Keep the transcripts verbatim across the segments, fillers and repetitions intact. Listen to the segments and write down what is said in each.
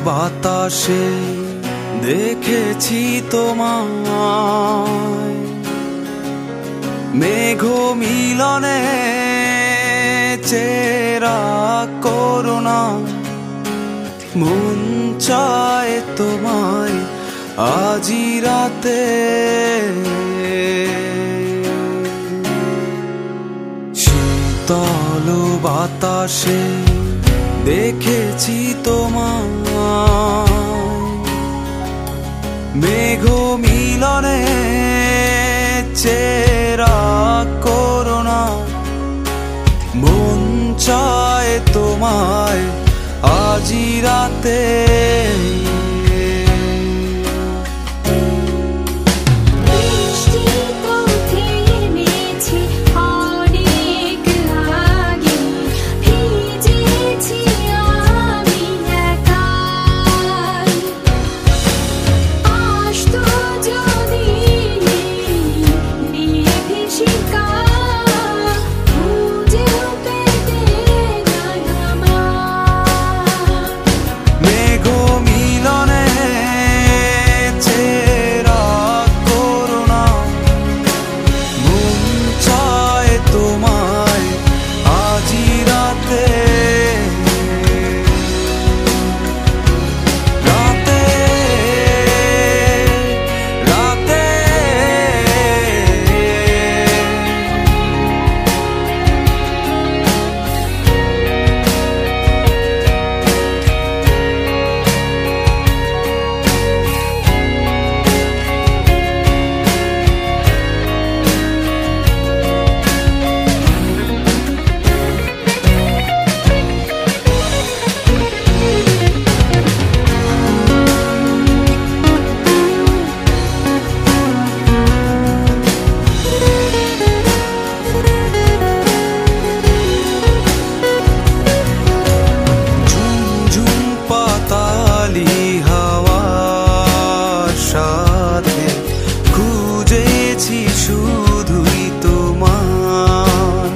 বাতাসে দেখেছি তোমায়, মেঘ মিলনে চেরা করুণা, মন চায় তোমায় আজি রাতে। শীতল বাতাসে দেখেছি তোমায়, মেঘ মিলনে চেরা করুণা, মন চায় তোমায় আজি রাতে। খুঁজেছি শুধুই তোমার,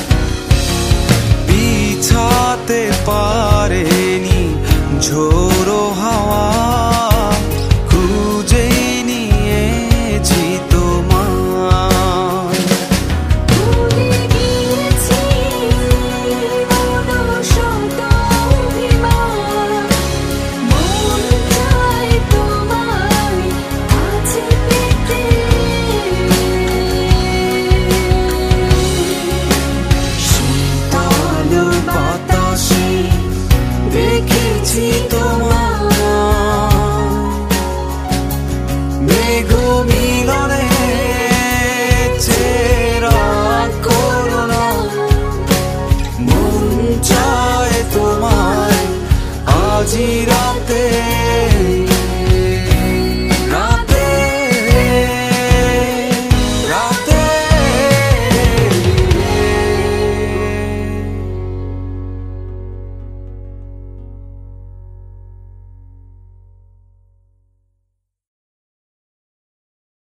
বিছাতে পারেনি ঝোড়ো হাওয়া, খুঁজেই নিয়েছি তোমার। দেখেছি তোমায়, মেঘ মিলনে চেরা করুণা, মন চায় তোমায় আজি রাতে।